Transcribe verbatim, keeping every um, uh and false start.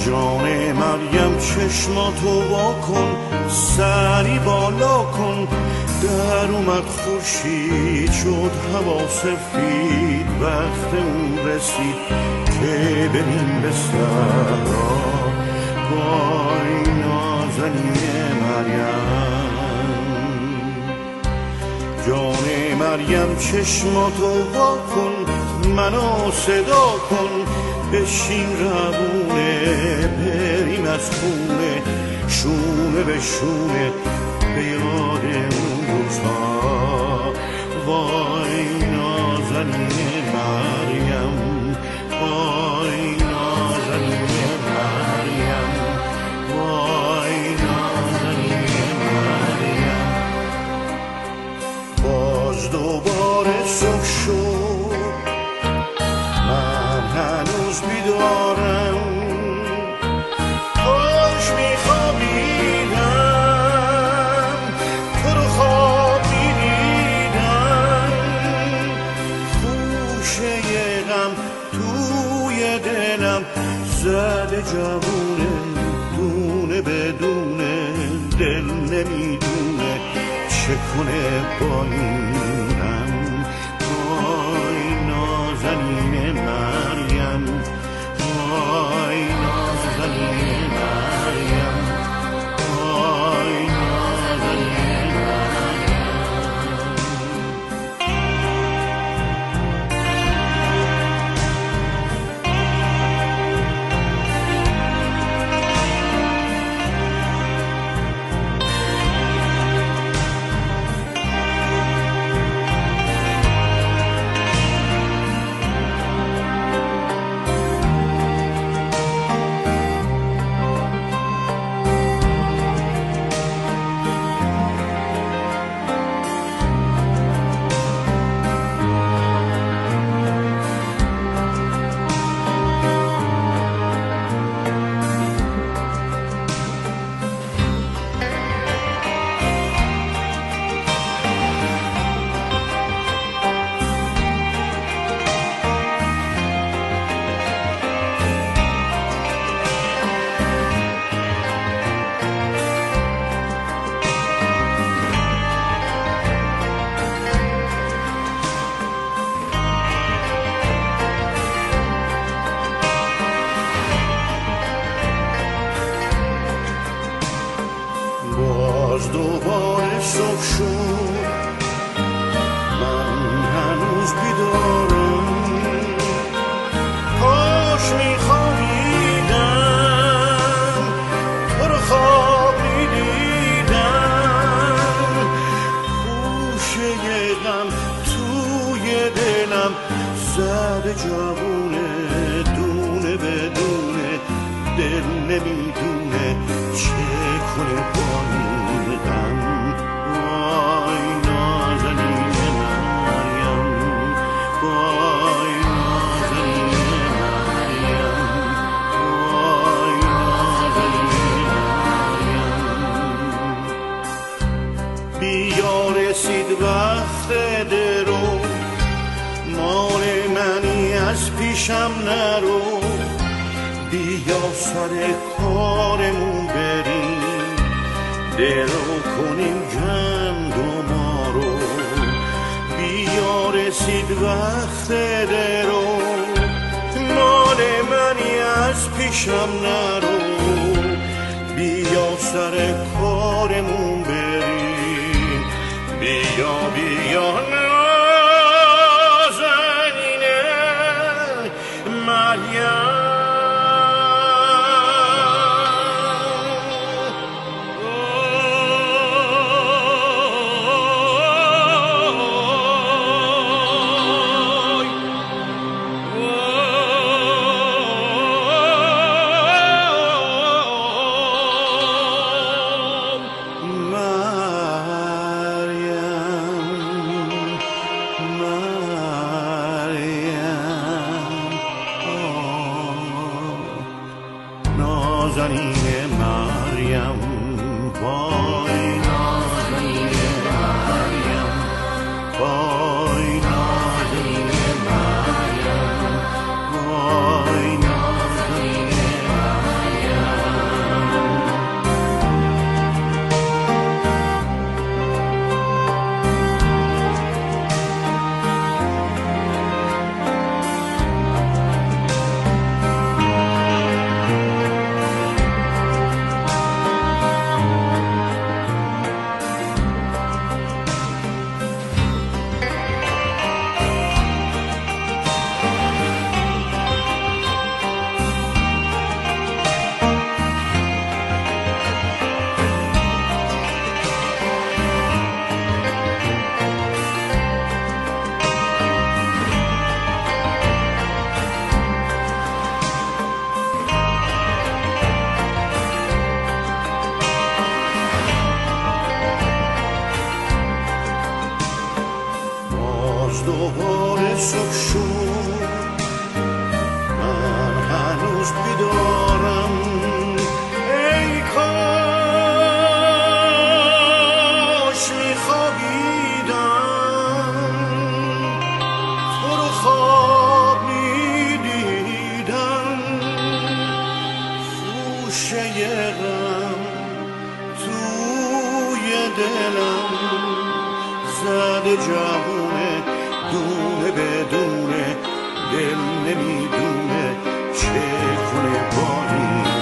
جان مریم چشماتو وا کن، سری بالا کن. در اومد خورشید شد هوا سفید، وقت اون رسید که بریم به صحرا. وای نازنین مریم، جان مریم چشماتو وا کن، منو صدا کن. بشین روونه بریم از خونه، شونه به شونه به یاد اون روزها. وای نازنین مریم، وای نازنین مریم، وای نازنین مریم. باز دوباره صبح شد، من هنوز بیدارم. کاش میخوابیدم، تو رو خواب میدیدم. خوشه غم توی دلم زده جوونه، دونه بدونه دل نمیدونه چه کنه با اینم. وای نازنین مریم، وای نازنین مریم، وای نازنین مریم. باز دوباره صبح شد، من هنوز بیدارم. کاش میخوابیدم، تو رو خواب میدیدم. خوشه غم توی دلم زده جوونه، دونه بدونه دل نمیدونه چه کنه با این غم. وای نازنین مریم، وای نازنین مریم، وای نازنین مریم. بیا رسید وقت درو، مال منی از پیشم نرو. بیا سر کارمون بریم، درو کنیم جنگ و ما رو. بیا رسید وقت درو، مال منی از پیشم نرو. بیا سر کارمون بریم، بیا بیا نازنین مریم. نازنین مریم، وای نازنین مریم، وای نازنین مریم، وای نازنین مریم. گوشه غم توی دلم زده جوونه دونه بدونه دل نمیدونه چه کنه با این